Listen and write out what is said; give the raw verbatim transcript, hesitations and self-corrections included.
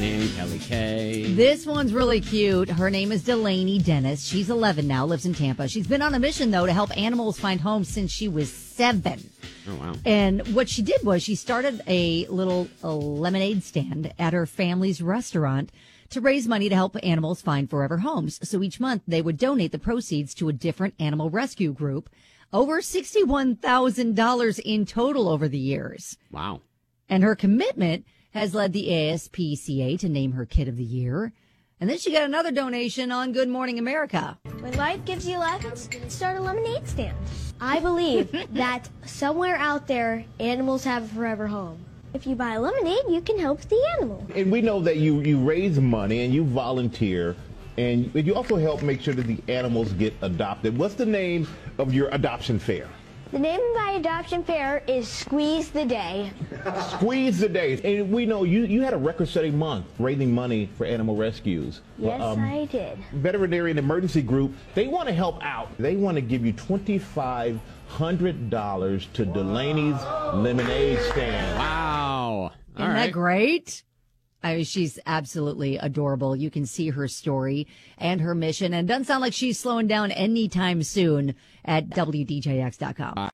Whitney, Kelly Kay. This one's really cute. Her name is Delaney Dennis. She's eleven now, lives in Tampa. She's been on a mission, though, to help animals find homes since she was seven. Oh, wow. And what she did was she started a little a lemonade stand at her family's restaurant to raise money to help animals find forever homes. So each month they would donate the proceeds to a different animal rescue group. Over sixty-one thousand dollars in total over the years. Wow. And her commitment has led the A S P C A to name her Kid of the Year. And then she got another donation on Good Morning America. When life gives you lemons, start a lemonade stand. I believe that somewhere out there, animals have a forever home. If you buy lemonade, you can help the animal. And we know that you, you raise money and you volunteer, and you also help make sure that the animals get adopted. What's the name of your adoption fair? The name of my adoption fair is Squeeze the Day. Squeeze the Day. And we know you, you had a record-setting month raising money for animal rescues. Yes, um, I did. Veterinary and Emergency Group, they want to help out. They want to give you twenty-five hundred dollars to Delaney's Lemonade Stand. Wow. Isn't All that right. great? I mean, she's absolutely adorable. You can see her story and her mission, and it doesn't sound like she's slowing down anytime soon at W D J X dot com.